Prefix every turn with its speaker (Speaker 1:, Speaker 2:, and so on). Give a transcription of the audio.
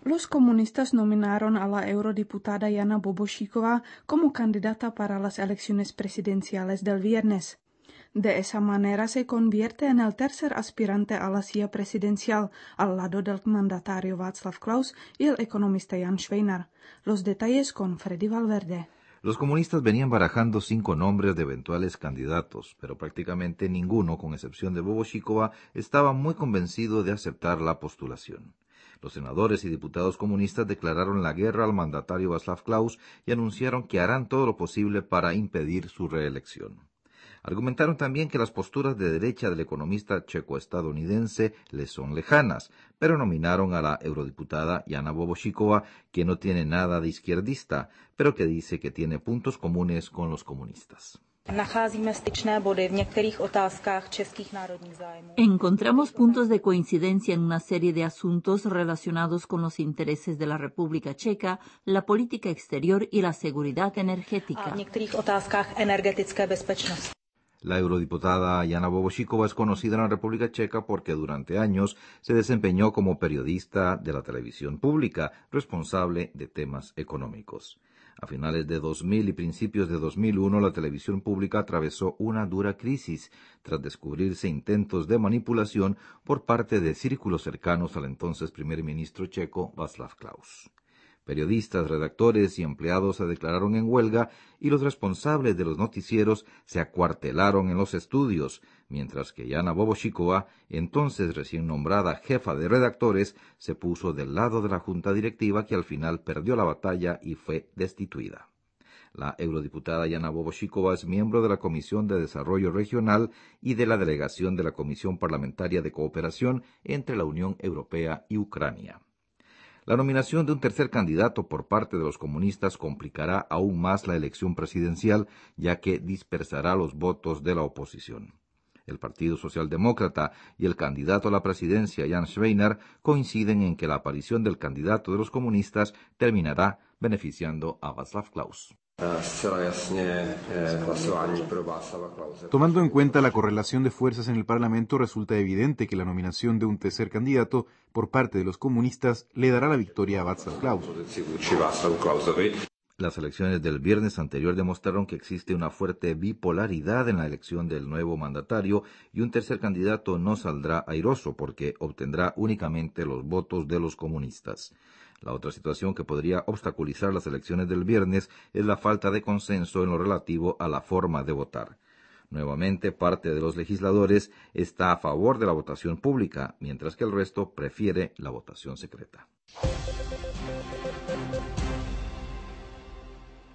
Speaker 1: Los comunistas nominaron a la eurodiputada Jana Bobošíková como candidata para las elecciones presidenciales del viernes. De esa manera se convierte en el tercer aspirante a la silla presidencial, al lado del mandatario Václav Klaus y el economista Jan Švejnar. Los detalles con Freddy Valverde.
Speaker 2: Los comunistas venían barajando 5 nombres de eventuales candidatos, pero prácticamente ninguno, con excepción de Bobošíková, estaba muy convencido de aceptar la postulación. Los senadores y diputados comunistas declararon la guerra al mandatario Václav Klaus y anunciaron que harán todo lo posible para impedir su reelección. Argumentaron también que las posturas de derecha del economista checo-estadounidense les son lejanas, pero nominaron a la eurodiputada Jana Bobošíková, que no tiene nada de izquierdista, pero que dice que tiene puntos comunes con los comunistas.
Speaker 3: Encontramos puntos de coincidencia en una serie de asuntos relacionados con los intereses de la República Checa, la política exterior y la seguridad energética.
Speaker 2: La eurodiputada Jana Bobošíková es conocida en la República Checa porque durante años se desempeñó como periodista de la televisión pública, responsable de temas económicos. A finales de 2000 y principios de 2001, la televisión pública atravesó una dura crisis tras descubrirse intentos de manipulación por parte de círculos cercanos al entonces primer ministro checo Václav Klaus. Periodistas, redactores y empleados se declararon en huelga y los responsables de los noticieros se acuartelaron en los estudios, mientras que Jana Bobošíková, entonces recién nombrada jefa de redactores, se puso del lado de la junta directiva que al final perdió la batalla y fue destituida. La eurodiputada Jana Bobošíková es miembro de la Comisión de Desarrollo Regional y de la delegación de la Comisión Parlamentaria de Cooperación entre la Unión Europea y Ucrania. La nominación de un tercer candidato por parte de los comunistas complicará aún más la elección presidencial, ya que dispersará los votos de la oposición. El Partido Socialdemócrata y el candidato a la presidencia, Jan Švejnar, coinciden en que la aparición del candidato de los comunistas terminará beneficiando a Václav Klaus.
Speaker 4: Tomando en cuenta la correlación de fuerzas en el Parlamento, resulta evidente que la nominación de un tercer candidato por parte de los comunistas le dará la victoria a Václav Klaus.
Speaker 2: Las elecciones del viernes anterior demostraron que existe una fuerte bipolaridad en la elección del nuevo mandatario y un tercer candidato no saldrá airoso porque obtendrá únicamente los votos de los comunistas. La otra situación que podría obstaculizar las elecciones del viernes es la falta de consenso en lo relativo a la forma de votar. Nuevamente, parte de los legisladores está a favor de la votación pública, mientras que el resto prefiere la votación secreta.